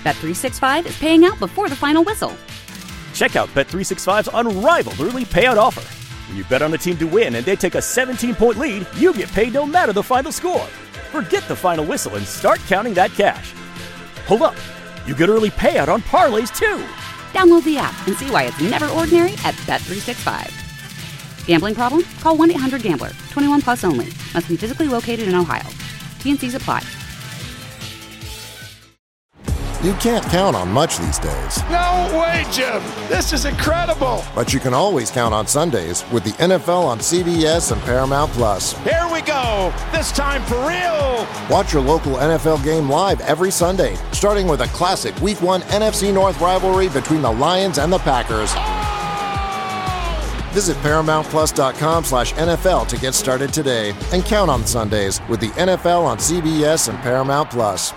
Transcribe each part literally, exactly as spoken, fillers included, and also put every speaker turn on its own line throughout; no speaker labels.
Bet three sixty-five is paying out before the final whistle.
Check out Bet three sixty-five's unrivaled early payout offer. When you bet on a team to win and they take a seventeen-point lead, you get paid no matter the final score. Forget the final whistle and start counting that cash. Hold up. You get early payout on parlays, too.
Download the app and see why it's never ordinary at Bet three sixty-five. Gambling problem? Call one eight hundred gambler. twenty-one plus only. Must be physically located in Ohio. T N Cs apply.
You can't count on much these days.
No way, Jim. This is incredible.
But you can always count on Sundays with the N F L on C B S and Paramount Plus.
Here we go. This time for real.
Watch your local N F L game live every Sunday, starting with a classic Week one N F C North rivalry between the Lions and the Packers.
Oh!
Visit ParamountPlus.com slash NFL to get started today and count on Sundays with the N F L on C B S and Paramount Plus.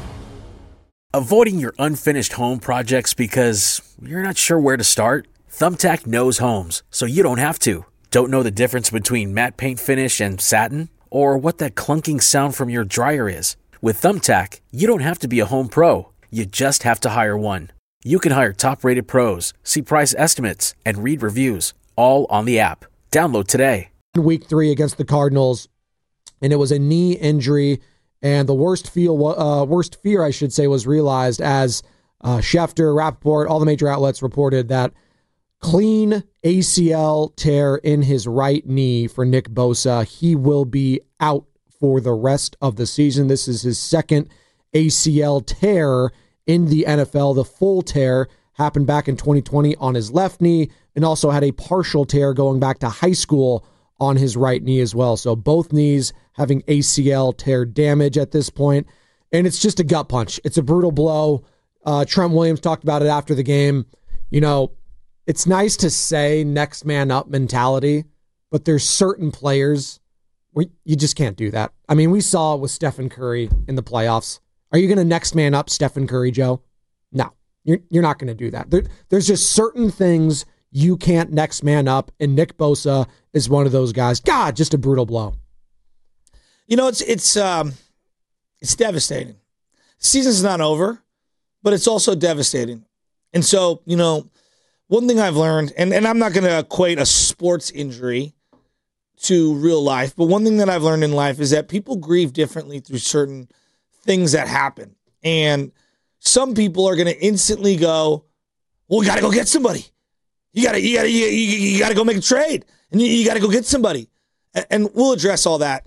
Avoiding your unfinished home projects because you're not sure where to start? Thumbtack knows homes, so you don't have to. Don't know the difference between matte paint finish and satin? Or what that clunking sound from your dryer is? With Thumbtack, you don't have to be a home pro. You just have to hire one. You can hire top-rated pros, see price estimates, and read reviews, all on the app. Download today.
Week three against the Cardinals, and it was a knee injury. And the worst feel, uh, worst fear, I should say, was realized as uh, Schefter, Rappaport, all the major outlets reported that clean A C L tear in his right knee for Nick Bosa. He will be out for the rest of the season. This is his second A C L tear in the N F L. The full tear happened back in twenty twenty on his left knee and also had a partial tear going back to high school on his right knee as well. So both knees having A C L tear damage at this point, and it's just a gut punch. It's a brutal blow. Uh, Trent Williams talked about it after the game. You know, it's nice to say next man up mentality, but there's certain players where you just can't do that. I mean, we saw it with Stephen Curry in the playoffs. Are you going to next man up Stephen Curry, Joe? No, you're, you're not going to do that. There, there's just certain things you can't next man up, and Nick Bosa is one of those guys. God, just a brutal blow.
You know, it's it's um, it's devastating. Season's not over, but it's also devastating. And so, you know, one thing I've learned, and, and I'm not going to equate a sports injury to real life, but one thing that I've learned in life is that people grieve differently through certain things that happen. And some people are going to instantly go, well, we got to go get somebody. You got to you got to you, you got to go make a trade, and you, you got to go get somebody. And, and we'll address all that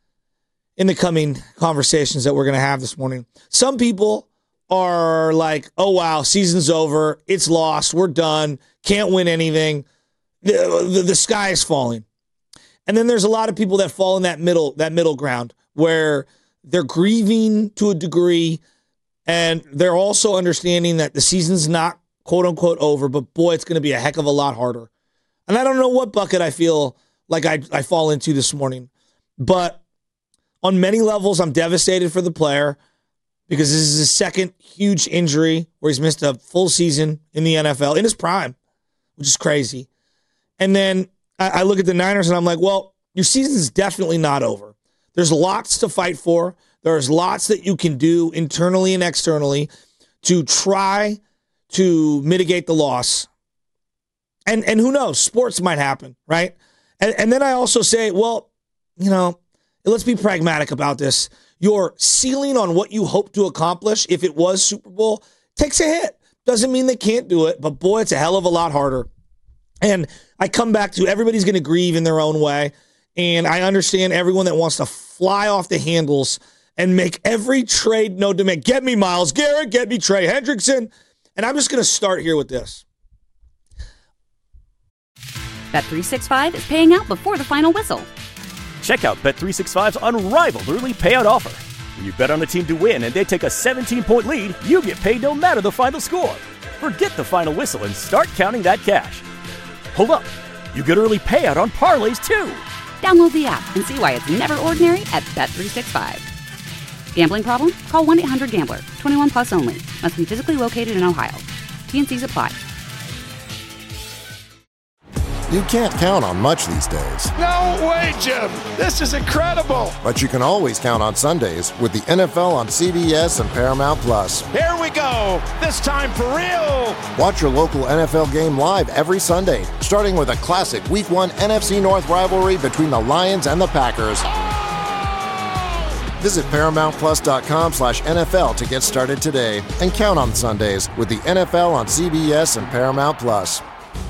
in the coming conversations that we're going to have this morning. Some people are like, oh, wow, season's over. It's lost. We're done. Can't win anything. The, the, the sky is falling. And then there's a lot of people that fall in that middle, that middle ground where they're grieving to a degree, and they're also understanding that the season's not quote unquote over, but boy, it's going to be a heck of a lot harder. And I don't know what bucket I feel like I, I fall into this morning, but on many levels, I'm devastated for the player because this is his second huge injury where he's missed a full season in the N F L in his prime, which is crazy. And then I, I look at the Niners and I'm like, well, your season's definitely not over. There's lots to fight for. There's lots that you can do internally and externally to try to mitigate the loss. And and who knows, sports might happen, right? And, and then I also say, well, you know, let's be pragmatic about this. Your ceiling on what you hope to accomplish, if it was Super Bowl, takes a hit. Doesn't mean they can't do it, but boy, it's a hell of a lot harder. And I come back to everybody's going to grieve in their own way. And I understand everyone that wants to fly off the handles and make every trade no demand. Get me Myles Garrett, get me Trey Hendrickson. And I'm just going to start here with this.
Bet three sixty-five is paying out before the final whistle.
Check out Bet three sixty-five's unrivaled early payout offer. When you bet on a team to win and they take a seventeen-point lead, you get paid no matter the final score. Forget the final whistle and start counting that cash. Hold up. You get early payout on parlays, too.
Download the app and see why it's never ordinary at Bet three sixty-five. Gambling problem? Call one eight hundred gambler. twenty-one plus only. Must be physically located in Ohio. T N Cs apply.
You can't count on much these days.
No way, Jim. This is incredible.
But you can always count on Sundays with the N F L on C B S and Paramount Plus.
Here we go. This time for real.
Watch your local N F L game live every Sunday, starting with a classic Week one N F C North rivalry between the Lions and the Packers. Visit ParamountPlus.com slash NFL to get started today and count on Sundays with the N F L on C B S and Paramount Plus.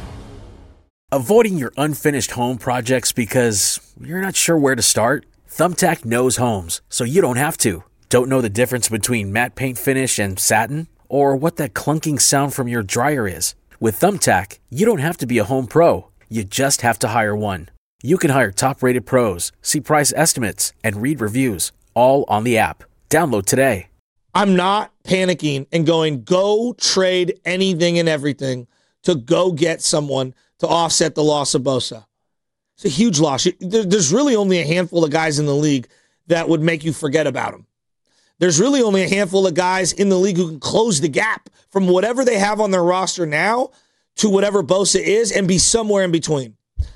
Avoiding your unfinished home projects because you're not sure where to start? Thumbtack knows homes, so you don't have to. Don't know the difference between matte paint finish and satin? Or what that clunking sound from your dryer is? With Thumbtack, you don't have to be a home pro. You just have to hire one. You can hire top-rated pros, see price estimates, and read reviews, all on the app. Download today.
I'm not panicking and going, go trade anything and everything to go get someone to offset the loss of Bosa. It's a huge loss. There's really only a handful of guys in the league that would make you forget about him. There's really only a handful of guys in the league who can close the gap from whatever they have on their roster now to whatever Bosa is and be somewhere in between.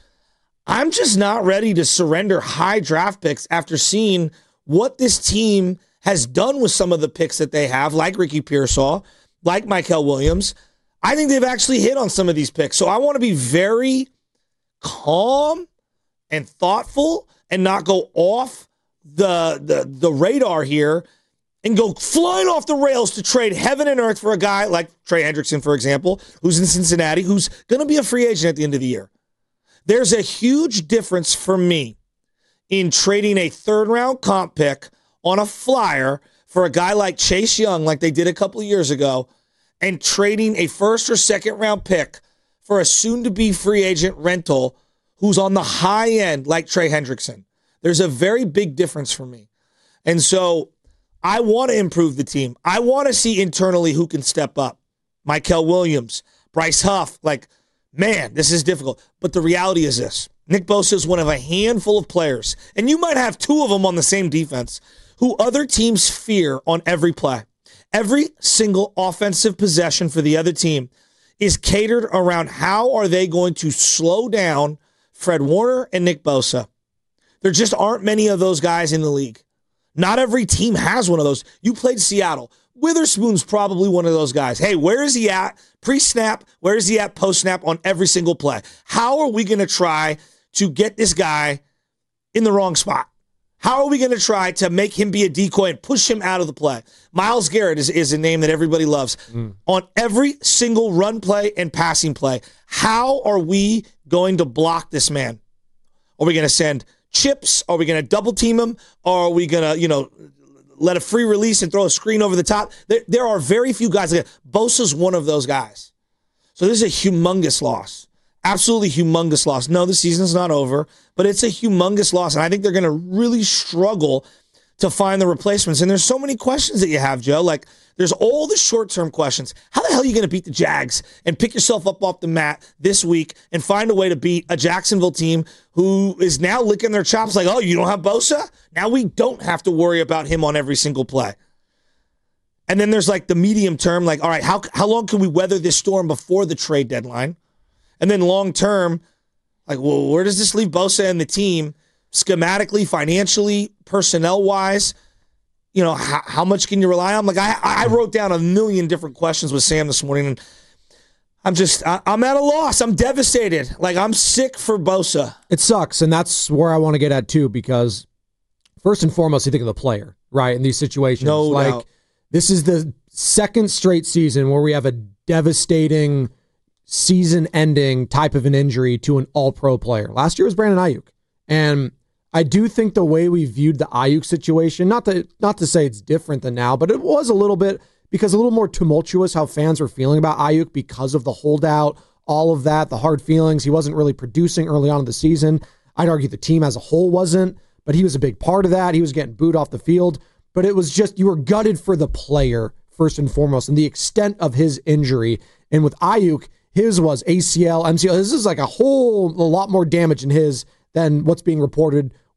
I'm just not ready to surrender high draft picks after seeing what this team has done with some of the picks that they have, like Ricky Pearsall, like Mykel Williams. I think they've actually hit on some of these picks. So I want to be very calm and thoughtful and not go off the, the, the radar here and go flying off the rails to trade heaven and earth for a guy like Trey Hendrickson, for example, who's in Cincinnati, who's going to be a free agent at the end of the year. There's a huge difference for me in trading a third-round comp pick on a flyer for a guy like Chase Young, like they did a couple of years ago, and trading a first or second round pick for a soon-to-be free agent rental who's on the high end like Trey Hendrickson. There's a very big difference for me. And so I want to improve the team. I want to see internally who can step up. Mykel Williams, Bryce Huff, like, man, this is difficult. But the reality is this. Nick Bosa is one of a handful of players, and you might have two of them on the same defense, who other teams fear on every play. Every single offensive possession for the other team is catered around how are they going to slow down Fred Warner and Nick Bosa. There just aren't many of those guys in the league. Not every team has one of those. You played Seattle. Witherspoon's probably one of those guys. Hey, where is he at pre-snap? Where is he at post-snap on every single play? How are we going to try to get this guy in the wrong spot? How are we going to try to make him be a decoy and push him out of the play? Myles Garrett is, is a name that everybody loves. Mm. On every single run play and passing play, how are we going to block this man? Are we going to send chips? Are we going to double team him? Or are we going to, you know, let a free release and throw a screen over the top? There, there are very few guys. Like Bosa's one of those guys. So this is a humongous loss. Absolutely humongous loss. No, the season's not over, but it's a humongous loss, and I think they're going to really struggle to find the replacements. And there's so many questions that you have, Joe. Like, there's all the short-term questions. How the hell are you going to beat the Jags and pick yourself up off the mat this week and find a way to beat a Jacksonville team who is now licking their chops like, oh, you don't have Bosa? Now we don't have to worry about him on every single play. And then there's like the medium term, like, all right, how how long can we weather this storm before the trade deadline? And then long term, like, well, where does this leave Bosa and the team schematically, financially, personnel-wise? You know, how, how much can you rely on? Like, I, I wrote down a million different questions with Sam this morning, and I'm just, I, I'm at a loss. I'm devastated. Like, I'm sick for Bosa.
It sucks, and that's where I want to get at, too, because first and foremost, you think of the player, right, in these situations.
No
like,
doubt.
This is the second straight season where we have a devastating season-ending type of an injury to an all-pro player. Last year was Brandon Ayuk. And I do think the way we viewed the Ayuk situation, not to, not to say it's different than now, but it was a little bit, because a little more tumultuous how fans were feeling about Ayuk because of the holdout, all of that, the hard feelings. He wasn't really producing early on in the season. I'd argue the team as a whole wasn't, but he was a big part of that. He was getting booed off the field. But it was just, you were gutted for the player, first and foremost, and the extent of his injury. And with Ayuk, his was A C L, M C L. This is like a whole, a lot more damage in his than what's being reported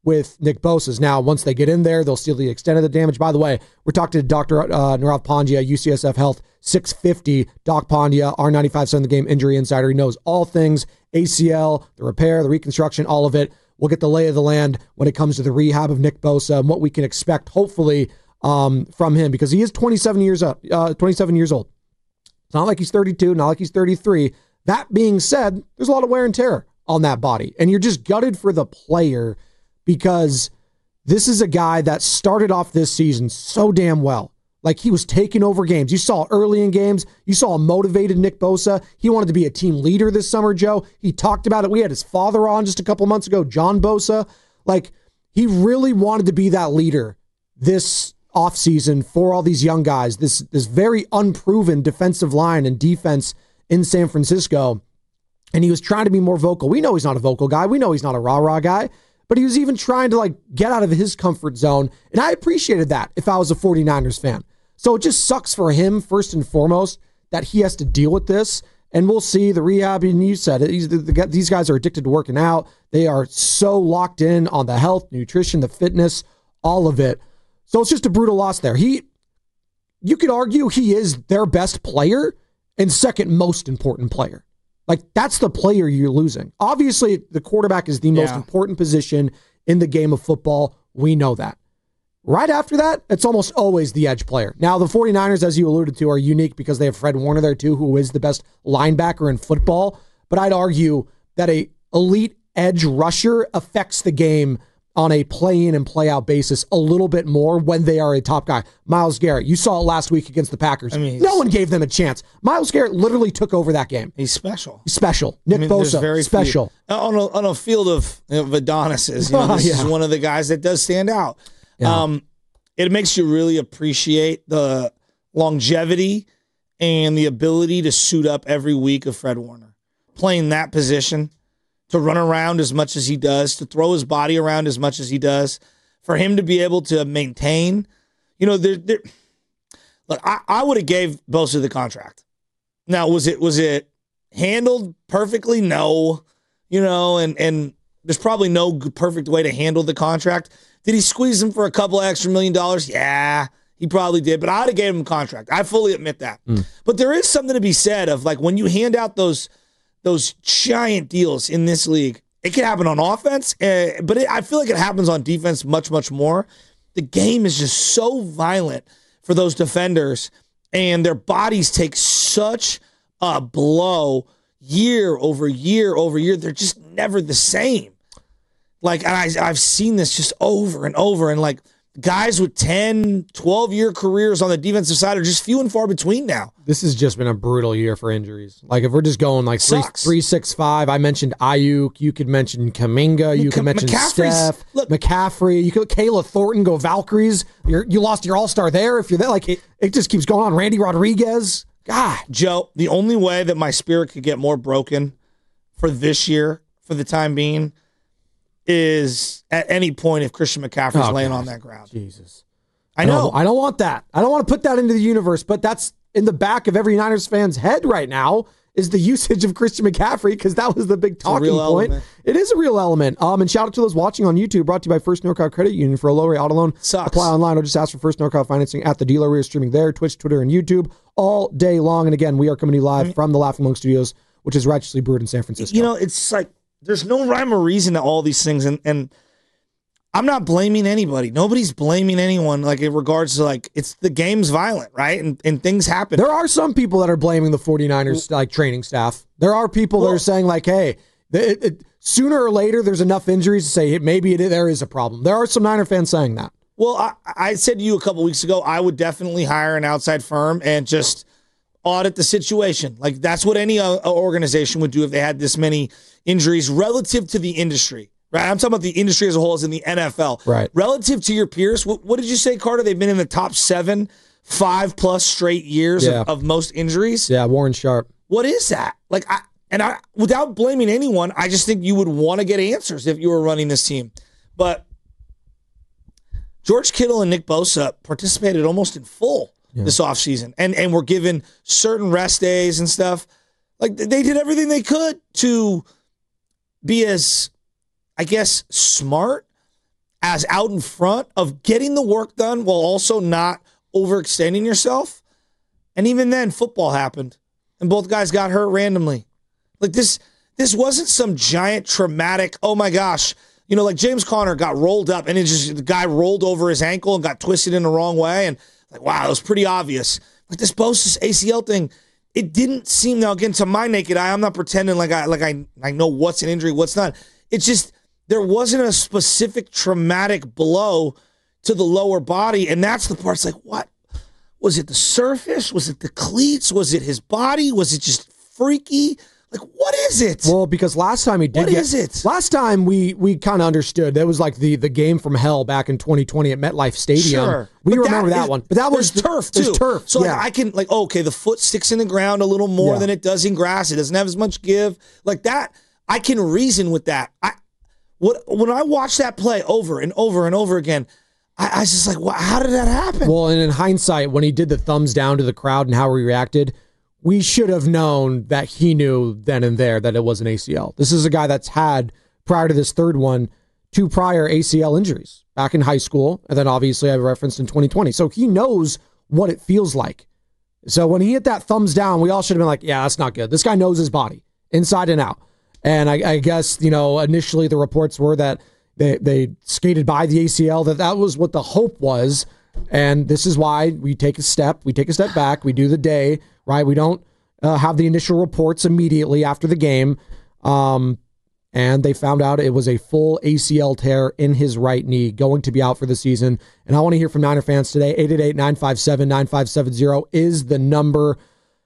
with Nick Bosa's. Now, once they get in there, they'll see the extent of the damage. By the way, we're talking to Doctor Uh, Nirav Pandya, U C S F Health six fifty. Doc Pandya, R ninety-five seven The Game injury insider. He knows all things A C L, the repair, the reconstruction, all of it. We'll get the lay of the land when it comes to the rehab of Nick Bosa and what we can expect, hopefully, um, from him, because he is twenty-seven years old. Uh, twenty-seven years old. It's not like he's thirty-two, not like he's thirty-three. That being said, there's a lot of wear and tear on that body, and you're just gutted for the player, because this is a guy that started off this season so damn well. Like, he was taking over games. You saw early in games, you saw a motivated Nick Bosa. He wanted to be a team leader this summer, Joe. He talked about it. We had his father on just a couple months ago, John Bosa. Like, he really wanted to be that leader this offseason for all these young guys, this, this very unproven defensive line and defense in San Francisco. And he was trying to be more vocal. We know he's not a vocal guy. We know he's not a rah-rah guy. But he was even trying to, like, get out of his comfort zone. And I appreciated that if I was a 49ers fan. So it just sucks for him, first and foremost, that he has to deal with this. And we'll see the rehab. And you said it. He's, the, the, these guys are addicted to working out. They are so locked in on the health, nutrition, the fitness, all of it. So it's just a brutal loss there. He, you could argue he is their best player and second most important player. Like, that's the player you're losing. Obviously, the quarterback is the most
yeah.
important position in the game of football. We know that. Right after that, it's almost always the edge player. Now, the 49ers, as you alluded to, are unique because they have Fred Warner there too, who is the best linebacker in football. But I'd argue that a elite edge rusher affects the game on a play-in and play-out basis a little bit more when they are a top guy. Myles Garrett, you saw it last week against the Packers. I mean, no one gave them a chance. Myles Garrett literally took over that game.
He's special.
He's special. Nick I mean, Bosa, very special.
Few, on, a, on a field of, of Adonises, you know, this yeah. is one of the guys that does stand out. Yeah. Um, it makes you really appreciate the longevity and the ability to suit up every week of Fred Warner. Playing that position, to run around as much as he does, to throw his body around as much as he does, for him to be able to maintain, you know, there. there look, I, I would have gave Bosa the contract. Now, was it was it handled perfectly? No, you know, and and there's probably no perfect way to handle the contract. Did he squeeze him for a couple extra million dollars? Yeah, he probably did, but I'd have gave him a contract. I fully admit that. Mm. But there is something to be said of, like, when you hand out those. Those giant deals in this league, it can happen on offense, uh, but it, I feel like it happens on defense much, much more. The game is just so violent for those defenders, and their bodies take such a blow year over year over year. They're just never the same. Like, and I, I've seen this just over and over, and like guys with ten, twelve-year careers on the defensive side are just few and far between now.
This has just been a brutal year for injuries. Like, if we're just going like three, three, six, five, I mentioned Ayuk. You could mention Kuminga. You could mention Steph, look, McCaffrey. You could Kayla Thornton, go Valkyries. You're, you lost your all-star there. If you're there, like, it, it just keeps going on. Randy Rodriguez. God.
Joe, the only way that my spirit could get more broken for this year, for the time being, is at any point if Christian McCaffrey's oh, laying God. on that ground.
Jesus.
I
I
know.
I don't want that. I don't want to put that into the universe, but that's in the back of every Niners fan's head right now is the usage of Christian McCaffrey, because that was the big talking point. Element. It is a real element. Um, and shout out to those watching on YouTube, brought to you by First NorCal Credit Union. For a low rate auto loan,
Sucks.
apply online or just ask for First NorCal financing at the dealer. We are streaming there, Twitch, Twitter, and YouTube all day long. And again, we are coming to you live I mean, from the Laughing Monk Studios, which is Righteously Brewed in San Francisco.
You know, it's like there's no rhyme or reason to all these things, and and I'm not blaming anybody. Nobody's blaming anyone, like, in regards to, like, it's the game's violent, right? And and things happen.
There are some people that are blaming the 49ers, like, training staff. There are people well, that are saying, like, hey, it, it, sooner or later there's enough injuries to say hey, maybe it, there is a problem. There are some Niner fans saying that.
Well, I, I said to you a couple weeks ago, I would definitely hire an outside firm and just audit the situation. Like, that's what any uh, organization would do if they had this many injuries relative to the industry. Right, I'm talking about the industry as a whole, as in the N F L.
Right.
Relative to your peers, what, what did you say, Carter? They've been in the top seven, five plus straight years yeah. of, of most injuries.
Yeah, Warren Sharp.
What is that? Like, I and I, without blaming anyone, I just think you would want to get answers if you were running this team. But George Kittle and Nick Bosa participated almost in full yeah. this offseason, and and were given certain rest days and stuff. Like, they did everything they could to be as, I guess, smart as out in front of getting the work done while also not overextending yourself. And even then, football happened, and both guys got hurt randomly. Like this, this wasn't some giant traumatic, oh my gosh, you know, like James Conner got rolled up, and it just the guy rolled over his ankle and got twisted in the wrong way, and like, wow, it was pretty obvious. Like this Bosa's A C L thing, it didn't seem, now again, to my naked eye, I'm not pretending like I like I, I know what's an injury, what's not. It's just there wasn't a specific traumatic blow to the lower body, and that's the part. It's like, what? Was it the surface? Was it the cleats? Was it his body? Was it just freaky? Like, what is it?
Well, because last time he did
What
get,
is it?
Last time we we kind of understood. That was like the, the game from hell back in twenty twenty at MetLife Stadium.
Sure.
We
But
remember that,
is-
one. But that was
there's turf, too.
There's turf.
So
yeah.
like, I can, like, oh, okay, the foot sticks in the ground a little more
Yeah.
than it does in grass. It doesn't have as much give. Like that, I can reason with that. I what When I watch that play over and over and over again, I, I was just like, wow, how did that happen?
Well, and in hindsight, when he did the thumbs down to the crowd and how he reacted, we should have known that he knew then and there that it was an A C L. This is a guy that's had, prior to this third one, two prior A C L injuries back in high school, and then obviously I referenced in twenty twenty. So he knows what it feels like. So when he hit that thumbs down, we all should have been like, yeah, that's not good. This guy knows his body inside and out. And I, I guess, you know, initially the reports were that they, they skated by the A C L, that that was what the hope was. And this is why we take a step, we take a step back, we do the day, right? We don't uh, have the initial reports immediately after the game. Um, and they found out it was a full A C L tear in his right knee, going to be out for the season. And I want to hear from Niner fans today. eight eight eight, nine five seven, nine five seven zero is the number.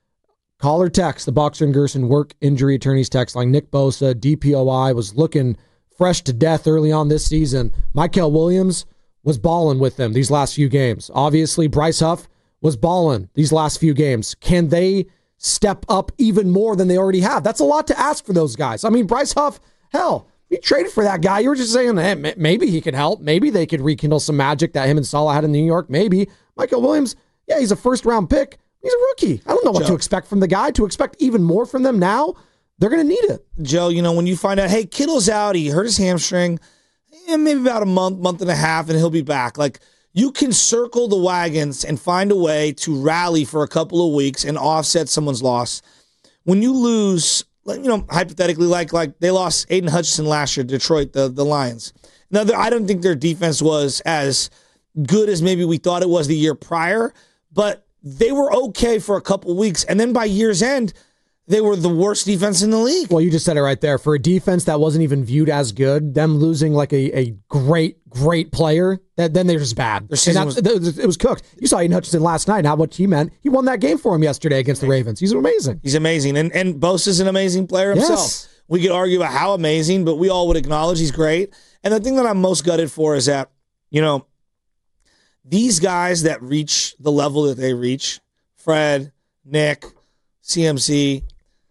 Call or text the Boxer and Gerson work injury attorneys text line. Nick Bosa, D P O I, was looking fresh to death early on this season. Michael Williams was balling with them these last few games. Obviously, Bryce Huff was balling these last few games. Can they step up even more than they already have? That's a lot to ask for those guys. I mean, Bryce Huff, hell, we traded for that guy. You were just saying, hey, maybe he could help. Maybe they could rekindle some magic that him and Salah had in New York. Maybe. Michael Williams, yeah, he's a first-round pick. He's a rookie. I don't know what
Joe.
to expect from the guy. To expect even more from them now, they're going to need it.
Joe, you know, when you find out, hey, Kittle's out, he hurt his hamstring, eh, maybe about a month, month and a half, and he'll be back. Like, you can circle the wagons and find a way to rally for a couple of weeks and offset someone's loss. When you lose, like, you know, hypothetically, like like they lost Aiden Hutchinson last year, Detroit, the, the Lions. Now, I don't think their defense was as good as maybe we thought it was the year prior, but they were okay for a couple of weeks. And then by year's end, they were the worst defense in the league.
Well, you just said it right there. For a defense that wasn't even viewed as good, them losing like a, a great, great player, that then they're just bad.
Their season
and that, was, it was cooked. You saw Aiden Hutchinson last night and how much he meant. He won that game for him yesterday against the Ravens. He's amazing.
He's amazing. And and Bosa's an amazing player himself.
Yes.
We could argue about how amazing, but we all would acknowledge he's great. And the thing that I'm most gutted for is that, you know, these guys that reach the level that they reach, Fred, Nick, C M C,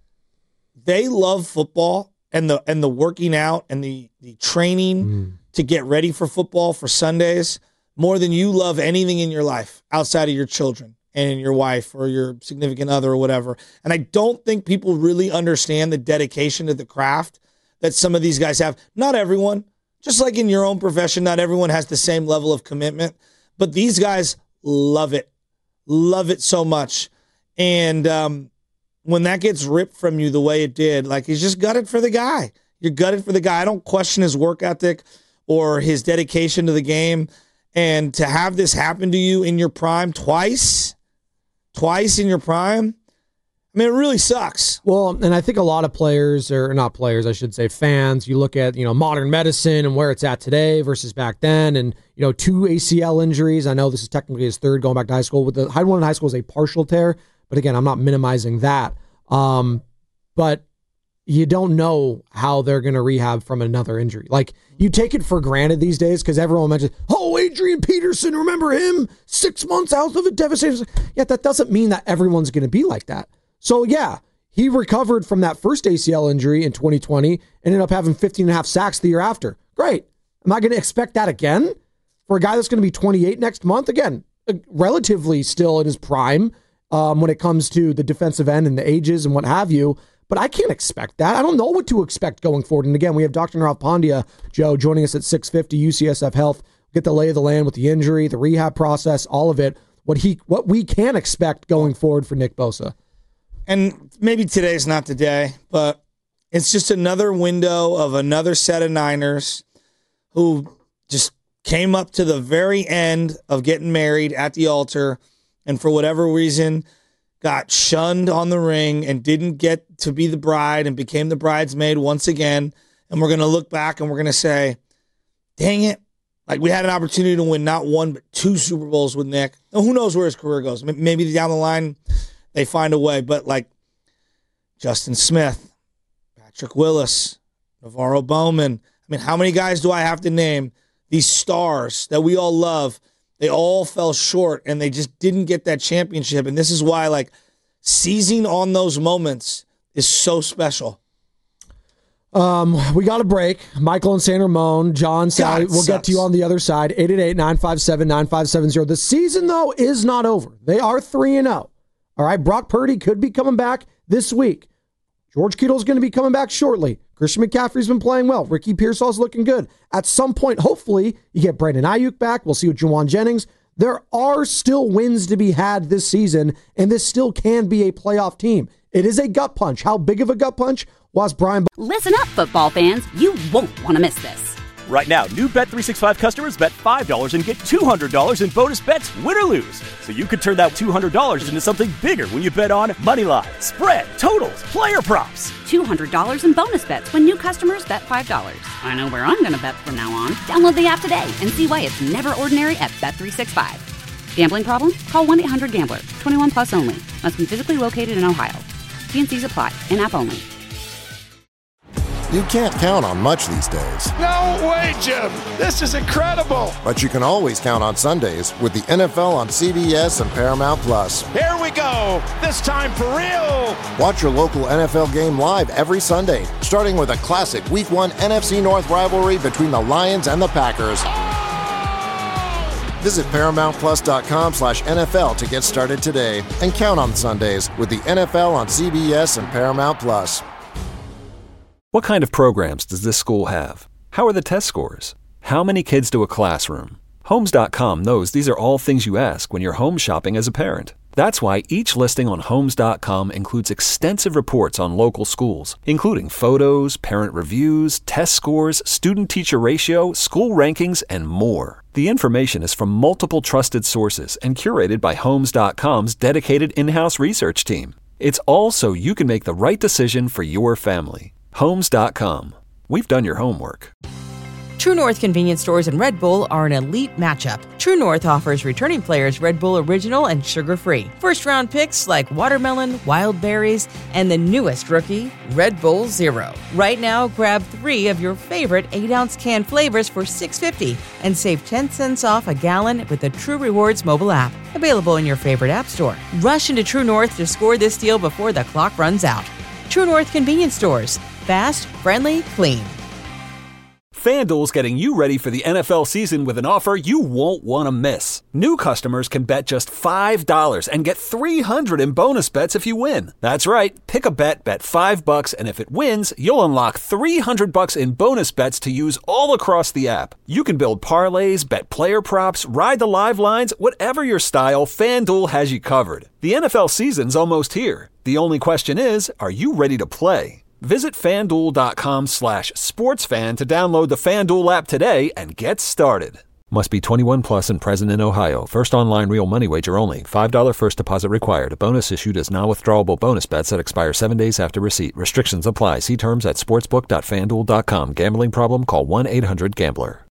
they love football and the and the working out and the, the training mm. to get ready for football for Sundays more than you love anything in your life outside of your children and your wife or your significant other or whatever. And I don't think people really understand the dedication to the craft that some of these guys have. Not everyone. Just like in your own profession, not everyone has the same level of commitment. But these guys love it. Love it so much. And um, when that gets ripped from you the way it did, like, he's just gutted for the guy. You're gutted for the guy. I don't question his work ethic or his dedication to the game. And to have this happen to you in your prime twice, twice in your prime, I mean, it really sucks.
Well, and I think a lot of players, or not players, I should say, fans, you look at, you know, modern medicine and where it's at today versus back then, and, you know, two A C L injuries. I know this is technically his third going back to high school. With the high one in high school is a partial tear, but again, I'm not minimizing that. Um, but you don't know how they're going to rehab from another injury. Like, you take it for granted these days because everyone mentions, oh, Adrian Peterson, remember him? Six months out of a devastation. Yeah, that doesn't mean that everyone's going to be like that. So, yeah, he recovered from that first A C L injury in twenty twenty, ended up having fifteen and a half sacks the year after. Great. Am I going to expect that again for a guy that's going to be twenty-eight next month? Again, relatively still in his prime um, when it comes to the defensive end and the ages and what have you. but I can't expect that. I don't know what to expect going forward. And again, we have Doctor Narav Pandya, Joe, joining us at six fifty, U C S F Health. Get the lay of the land with the injury, the rehab process, all of it. What he, what we can expect going forward for Nick Bosa.
And maybe today's not the day, but it's just another window of another set of Niners who just came up to the very end of getting married at the altar and for whatever reason got shunned on the ring and didn't get to be the bride and became the bridesmaid once again. And we're going to look back and we're going to say, dang it. Like, we had an opportunity to win not one, but two Super Bowls with Nick. And who knows where his career goes. Maybe down the line they find a way. But, like, Justin Smith, Patrick Willis, Navarro Bowman. I mean, how many guys do I have to name? These stars that we all love, they all fell short, and they just didn't get that championship. And this is why, like, seizing on those moments is so special.
Um, we got a break. Michael and San Ramon, John, Sally, we'll get to you on the other side. eight eight eight, nine five seven, nine five seven zero. The season, though, is not over. They are three and oh. All right, Brock Purdy could be coming back this week. George Kittle's going to be coming back shortly. Christian McCaffrey's been playing well. Ricky Pearsall's looking good. At some point, hopefully, you get Brandon Ayuk back. We'll see with Juwan Jennings. There are still wins to be had this season, and this still can be a playoff team. It is a gut punch. How big of a gut punch was Brian?
Listen up, football fans. You won't want to miss this.
Right now, new Bet three sixty-five customers bet five dollars and get two hundred dollars in bonus bets, win or lose. So you could turn that two hundred dollars into something bigger when you bet on money line, spread, totals, player props.
two hundred dollars in bonus bets when new customers bet five dollars. I know where I'm going to bet from now on. Download the app today and see why it's never ordinary at Bet three sixty-five. Gambling problem? Call one eight hundred gambler. twenty-one plus only. Must be physically located in Ohio. T and C's apply. In-app only.
You can't count on much these days.
No way, Jim. This is incredible.
But you can always count on Sundays with the N F L on C B S and Paramount Plus.
Here we go. This time for real.
Watch your local N F L game live every Sunday, starting with a classic Week one N F C North rivalry between the Lions and the Packers. Visit ParamountPlus.com slash NFL to get started today and count on Sundays with the N F L on C B S and Paramount Plus.
What kind of programs does this school have? How are the test scores? How many kids do a classroom? Homes dot com knows these are all things you ask when you're home shopping as a parent. That's why each listing on Homes dot com includes extensive reports on local schools, including photos, parent reviews, test scores, student-teacher ratio, school rankings, and more. The information is from multiple trusted sources and curated by Homes dot com's dedicated in-house research team. It's all so you can make the right decision for your family. Homes dot com. We've done your homework.
True North convenience stores and Red Bull are an elite matchup. True North offers returning players Red Bull Original and sugar-free. First-round picks like watermelon, wild berries, and the newest rookie, Red Bull Zero. Right now, grab three of your favorite eight-ounce can flavors for six dollars and fifty cents and save ten cents off a gallon with the True Rewards mobile app. Available in your favorite app store. Rush into True North to score this deal before the clock runs out. True North convenience stores. Fast, friendly, clean.
FanDuel's getting you ready for the N F L season with an offer you won't want to miss. New customers can bet just five dollars and get three hundred dollars in bonus bets if you win. That's right. Pick a bet, bet five bucks, and if it wins, you'll unlock three hundred bucks in bonus bets to use all across the app. You can build parlays, bet player props, ride the live lines, whatever your style, FanDuel has you covered. The N F L season's almost here. The only question is, are you ready to play? Visit FanDuel.com slash sportsfan to download the FanDuel app today and get started. Must be twenty-one plus and present in Ohio. First online real money wager only. five dollars first deposit required. Bonus issued as non-withdrawable bonus bets that expire seven days after receipt. Restrictions apply. See terms at sportsbook dot fanduel dot com. Gambling problem? Call one eight hundred gambler.